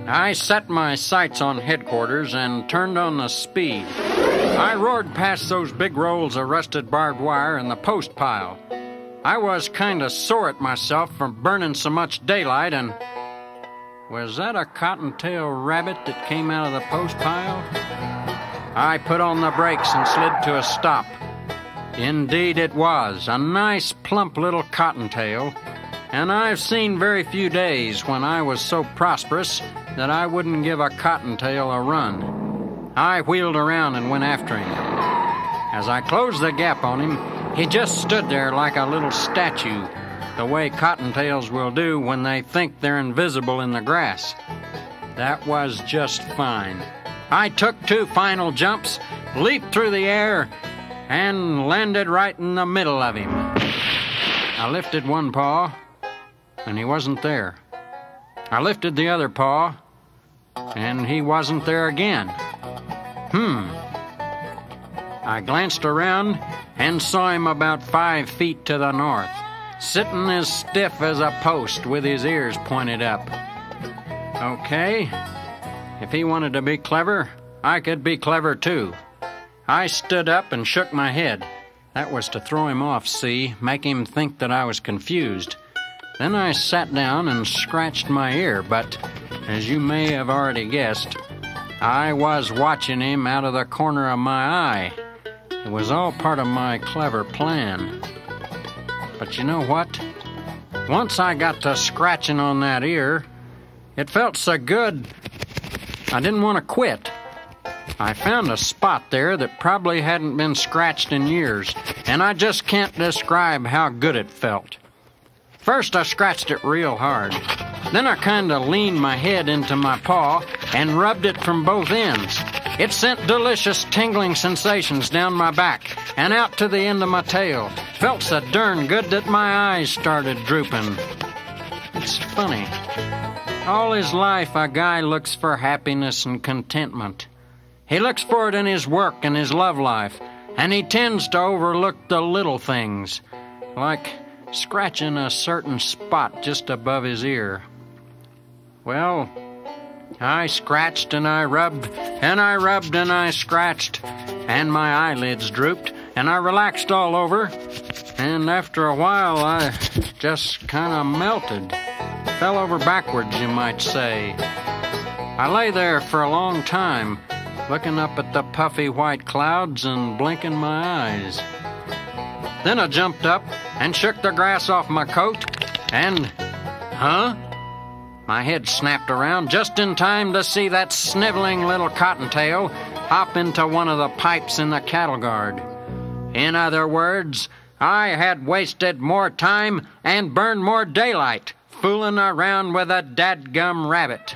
I set my sights on headquarters and turned on the speed. I roared past those big rolls of rusted barbed wire and the post pile. I was kind of sore at myself for burning so much daylight, and was that a cottontail rabbit that came out of the post pile? I put on the brakes and slid to a stop. Indeed it was, a nice plump little cottontail, and I've seen very few days when I was so prosperous that I wouldn't give a cottontail a run. I wheeled around and went after him. As I closed the gap on him, he just stood there like a little statue, the way cottontails will do when they think they're invisible in the grass. That was just fine. I took 2 final jumps, leaped through the air, and landed right in the middle of him. I lifted one paw, and he wasn't there. I lifted the other paw, and he wasn't there again. I glanced around and saw him about 5 feet to the north, sitting as stiff as a post with his ears pointed up. Okay, if he wanted to be clever, I could be clever too. I stood up and shook my head. That was to throw him off, see, make him think that I was confused. Then I sat down and scratched my ear, but as you may have already guessed, I was watching him out of the corner of my eye. It was all part of my clever plan. But you know what? Once I got to scratching on that ear, it felt so good, I didn't want to quit. I found a spot there that probably hadn't been scratched in years, and I just can't describe how good it felt. First, I scratched it real hard. Then I kind of leaned my head into my paw and rubbed it from both ends. It sent delicious tingling sensations down my back and out to the end of my tail. Felt so darn good that my eyes started drooping. It's funny. All his life, a guy looks for happiness and contentment. He looks for it in his work and his love life, and he tends to overlook the little things, like scratching a certain spot just above his ear. Well, I scratched and I rubbed, and I rubbed and I scratched, and my eyelids drooped, and I relaxed all over, and after a while I just kind of melted. Fell over backwards, you might say. I lay there for a long time, looking up at the puffy white clouds and blinking my eyes. Then I jumped up and shook the grass off my coat, and, my head snapped around just in time to see that sniveling little cottontail hop into one of the pipes in the cattle guard. In other words, I had wasted more time and burned more daylight fooling around with a dadgum rabbit.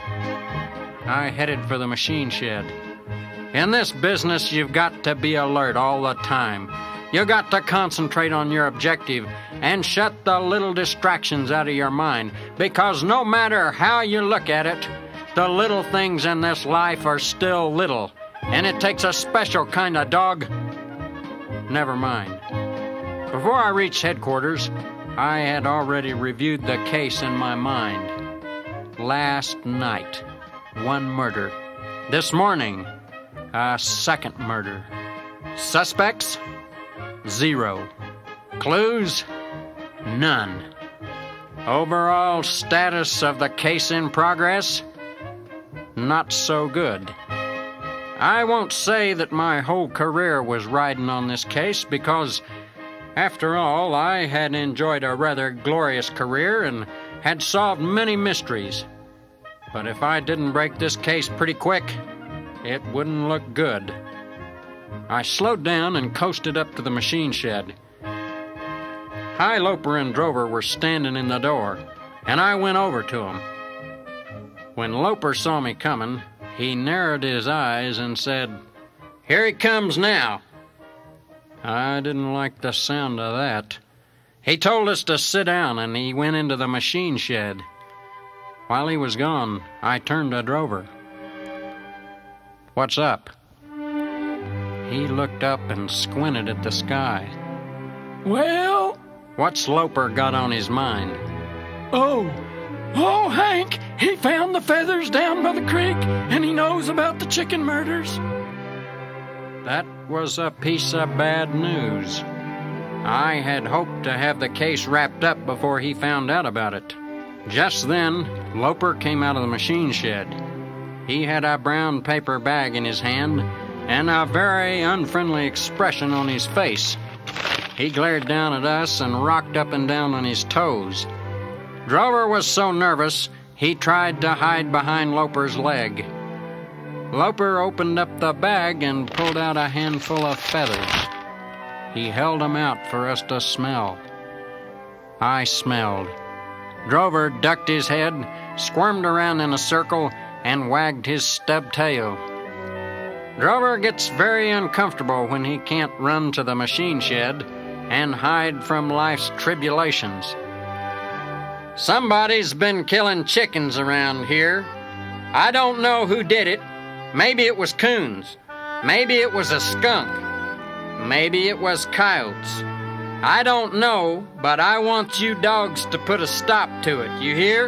I headed for the machine shed. In this business, you've got to be alert all the time. You got to concentrate on your objective and shut the little distractions out of your mind, because no matter how you look at it, the little things in this life are still little, and it takes a special kind of dog. Never mind. Before I reached headquarters, I had already reviewed the case in my mind. Last night, 1 murder. This morning, a 2nd murder. Suspects? 0. Clues? None. Overall status of the case in progress? Not so good. I won't say that my whole career was riding on this case, because, after all, I had enjoyed a rather glorious career and had solved many mysteries. But if I didn't break this case pretty quick, it wouldn't look good. I slowed down and coasted up to the machine shed. High Loper and Drover were standing in the door, and I went over to them. When Loper saw me coming, he narrowed his eyes and said, "Here he comes now." I didn't like the sound of that. He told us to sit down, and he went into the machine shed. While he was gone, I turned to Drover. "What's up?" He looked up and squinted at the sky. "Well?" What's Loper got on his mind? Oh, Hank, he found the feathers down by the creek, and he knows about the chicken murders. That was a piece of bad news. I had hoped to have the case wrapped up before he found out about it. Just then, Loper came out of the machine shed. He had a brown paper bag in his hand and a very unfriendly expression on his face. He glared down at us and rocked up and down on his toes. Drover was so nervous, he tried to hide behind Loper's leg. Loper opened up the bag and pulled out a handful of feathers. He held them out for us to smell. I smelled. Drover ducked his head, squirmed around in a circle, and wagged his stub tail. Drover gets very uncomfortable when he can't run to the machine shed and hide from life's tribulations. Somebody's been killing chickens around here. I don't know who did it. Maybe it was coons. Maybe it was a skunk. Maybe it was coyotes. I don't know, but I want you dogs to put a stop to it. You hear?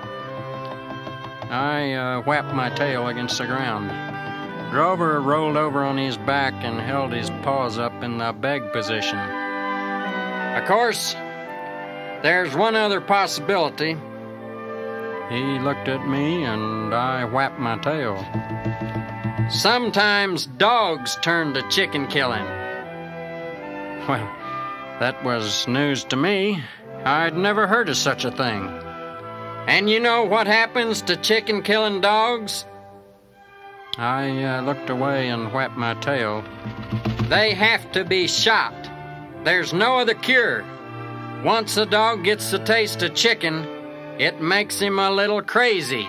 I whapped my tail against the ground. Drover rolled over on his back and held his paws up in the beg position. Of course, there's one other possibility. He looked at me and I whapped my tail. Sometimes dogs turn to chicken killing. Well, that was news to me. I'd never heard of such a thing. And you know what happens to chicken-killing dogs? I looked away and whapped my tail. They have to be shot. There's no other cure. Once a dog gets the taste of chicken, it makes him a little crazy.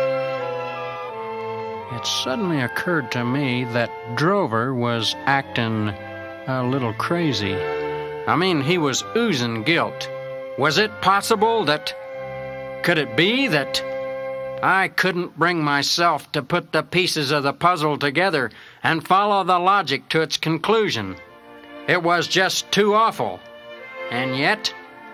It suddenly occurred to me that Drover was acting a little crazy. I mean, he was oozing guilt. Was it possible that... Could it be that I couldn't bring myself to put the pieces of the puzzle together and follow the logic to its conclusion? It was just too awful. And yet,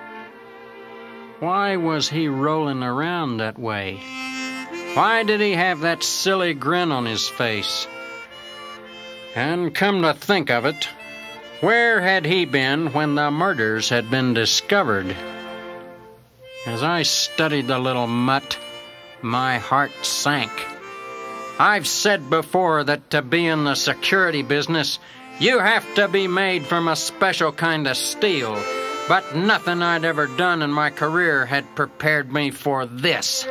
why was he rolling around that way? Why did he have that silly grin on his face? And come to think of it, where had he been when the murders had been discovered? As I studied the little mutt, my heart sank. I've said before that to be in the security business, you have to be made from a special kind of steel, but nothing I'd ever done in my career had prepared me for this.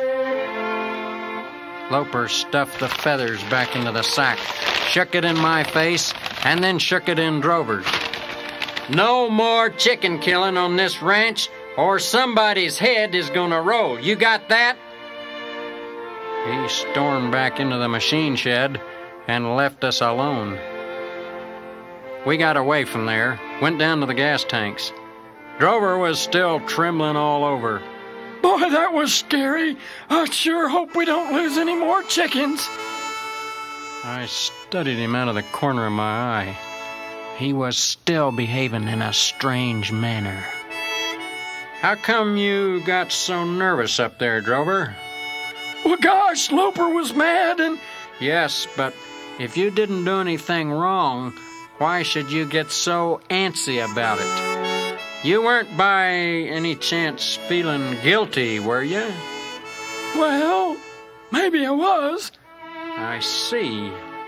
Loper stuffed the feathers back into the sack, shook it in my face, and then shook it in Drover's. No more chicken killing on this ranch, or somebody's head is gonna roll. You got that? He stormed back into the machine shed and left us alone. We got away from there, went down to the gas tanks. Drover was still trembling all over. Boy, that was scary. I sure hope we don't lose any more chickens. I studied him out of the corner of my eye. He was still behaving in a strange manner. How come you got so nervous up there, Drover? Well, gosh, Loper was mad and... Yes, but if you didn't do anything wrong, why should you get so antsy about it? You weren't by any chance feeling guilty, were you? Well, maybe I was. I see.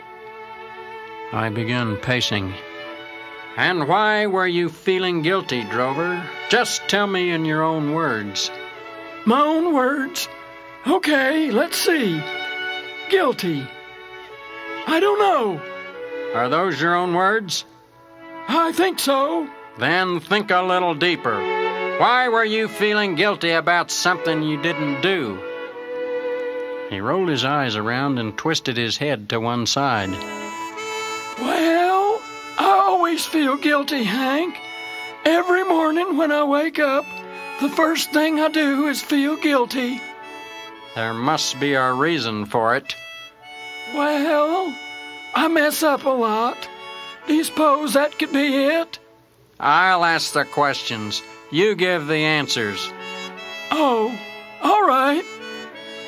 I began pacing. And why were you feeling guilty, Drover? Just tell me in your own words. My own words? Okay, let's see. Guilty. I don't know. Are those your own words? I think so. Then think a little deeper. Why were you feeling guilty about something you didn't do? He rolled his eyes around and twisted his head to one side. Well, I always feel guilty, Hank. Every morning when I wake up, the first thing I do is feel guilty. There must be a reason for it. Well, I mess up a lot. Do you suppose that could be it? I'll ask the questions. You give the answers. Oh, all right.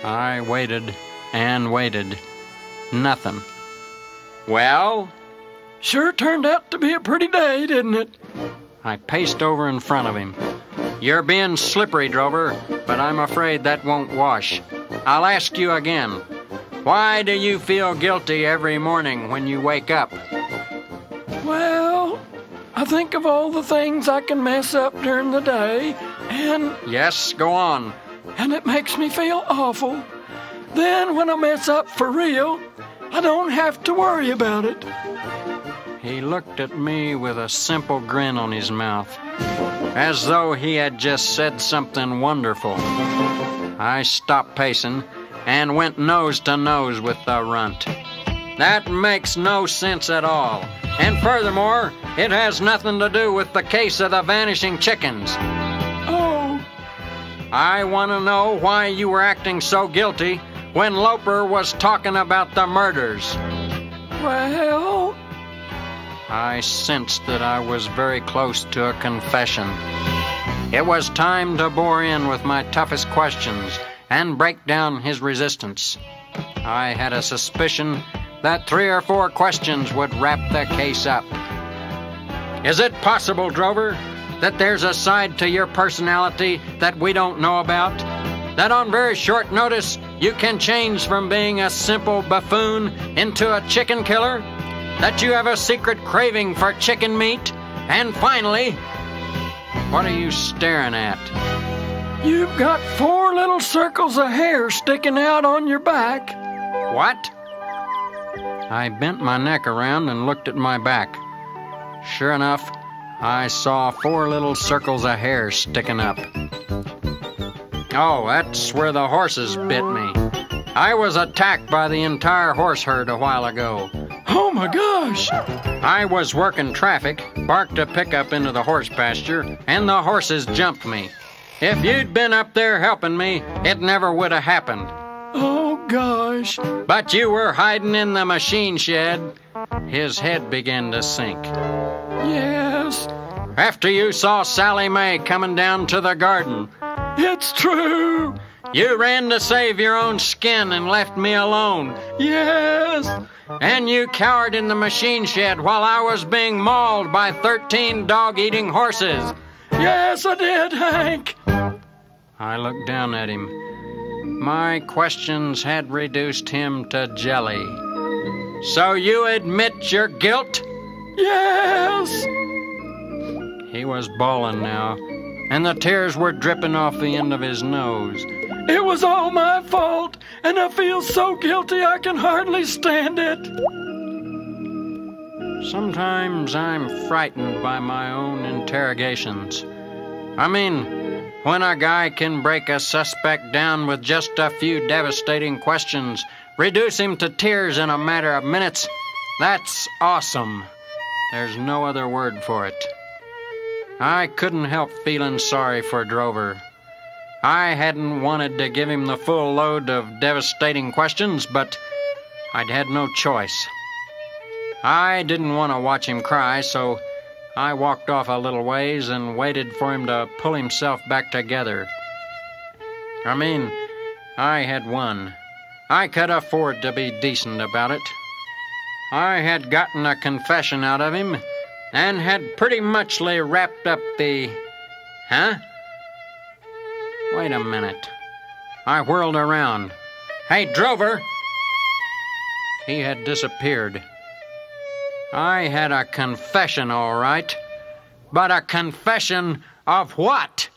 I waited and waited. Nothing. Well? Sure turned out to be a pretty day, didn't it? I paced over in front of him. You're being slippery, Drover, but I'm afraid that won't wash. I'll ask you again. Why do you feel guilty every morning when you wake up? Well, I think of all the things I can mess up during the day, and... Yes, go on. And it makes me feel awful. Then when I mess up for real, I don't have to worry about it. He looked at me with a simple grin on his mouth, as though he had just said something wonderful. I stopped pacing and went nose to nose with the runt. That makes no sense at all. And furthermore, it has nothing to do with the case of the vanishing chickens. Oh. I want to know why you were acting so guilty when Loper was talking about the murders. Well... I sensed that I was very close to a confession. It was time to bore in with my toughest questions and break down his resistance. I had a suspicion that 3 or 4 questions would wrap the case up. Is it possible, Drover, that there's a side to your personality that we don't know about? That on very short notice you can change from being a simple buffoon into a chicken killer? That you have a secret craving for chicken meat? And finally, what are you staring at? You've got 4 little circles of hair sticking out on your back. What? I bent my neck around and looked at my back. Sure enough, I saw 4 little circles of hair sticking up. Oh, that's where the horses bit me. I was attacked by the entire horse herd a while ago. Oh my gosh! I was working traffic, parked a pickup into the horse pasture, and the horses jumped me. If you'd been up there helping me, it never would have happened. Oh gosh. But you were hiding in the machine shed. His head began to sink. Yes. After you saw Sally Mae coming down to the garden. It's true. You ran to save your own skin and left me alone. Yes. And you cowered in the machine shed while I was being mauled by 13 dog-eating horses. Yes, I did, Hank. I looked down at him. My questions had reduced him to jelly. So you admit your guilt? Yes. He was bawling now, and the tears were dripping off the end of his nose. It was all my fault, and I feel so guilty I can hardly stand it. Sometimes I'm frightened by my own interrogations. I mean, when a guy can break a suspect down with just a few devastating questions, reduce him to tears in a matter of minutes, that's awesome. There's no other word for it. I couldn't help feeling sorry for Drover. I hadn't wanted to give him the full load of devastating questions, but I'd had no choice. I didn't want to watch him cry, so I walked off a little ways and waited for him to pull himself back together. I mean, I had won. I could afford to be decent about it. I had gotten a confession out of him and had pretty muchly wrapped up the... Huh? Wait a minute. I whirled around. Hey, Drover! He had disappeared. I had a confession, all right. But a confession of what?